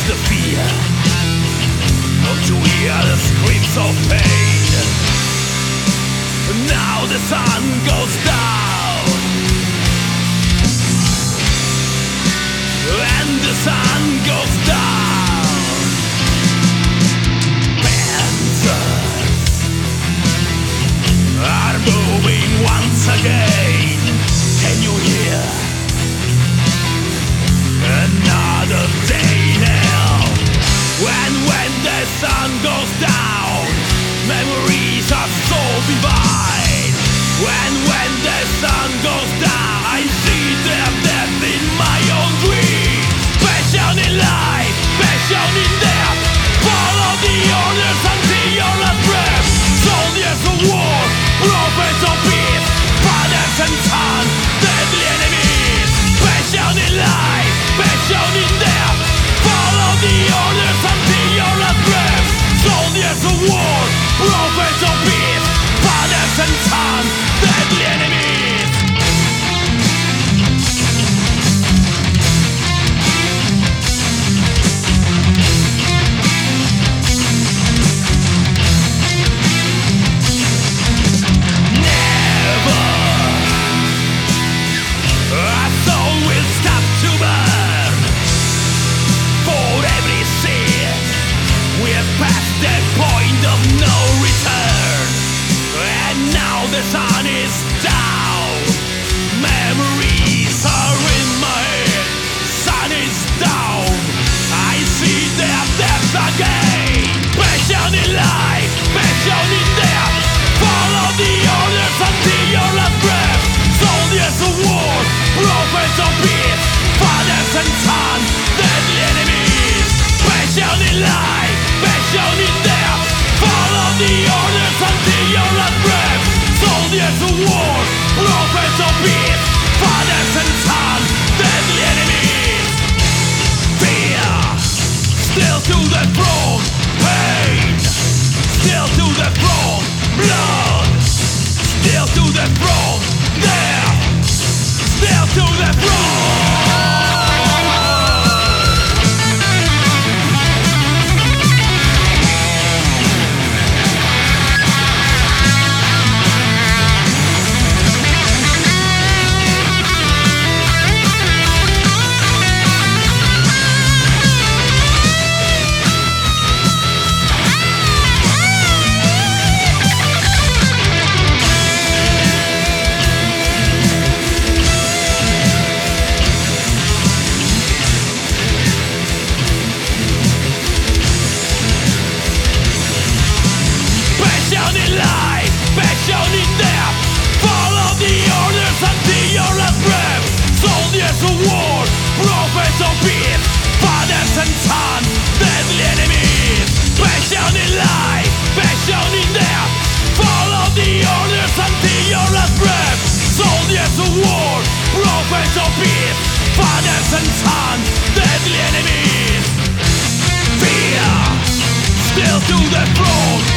the fear, not to hear the screams of pain. Now the sun goes down, and the sun goes down. Panthers are moving once again. Can you hear? Another day now. When the sun goes down, memories are so divine. When the sun goes down, I see their death in my own dream. Passion in life, passion in death. Follow the orders until your last breath. Soldiers of war, prophets of peace, fathers and sons, deadly enemies. Passion in life, passion in death. Follow the orders until your last breath. Soldiers of war, prophets of peace, fathers and sons, deadly enemies. Never a soul will stop to burn. For every sin we have passed that point of no return. And now the sun is down. Memories are in my head. Sun is down. I see their death again. Passion in life, passion in death. Follow the orders until your last breath. Soldiers of war, prophets of peace, fathers and sons, deadly enemies. Passion in life, passion in death. Follow the orders until your last breath. Soldiers of war, prophets of peace, fathers and sons, deadly enemies. Fear, still to the throne. Pain, still to the throne. Blood, still to the throne. Death, still to the throne. Passion in life, passion in death. Follow the orders until your last breath. Soldiers of war, prophets of peace, fathers and sons, deadly enemies. Passion in life, passion in death. Follow the orders until your last breath. Soldiers of war, prophets of peace, fathers and sons, deadly enemies. Fear, still to the throne.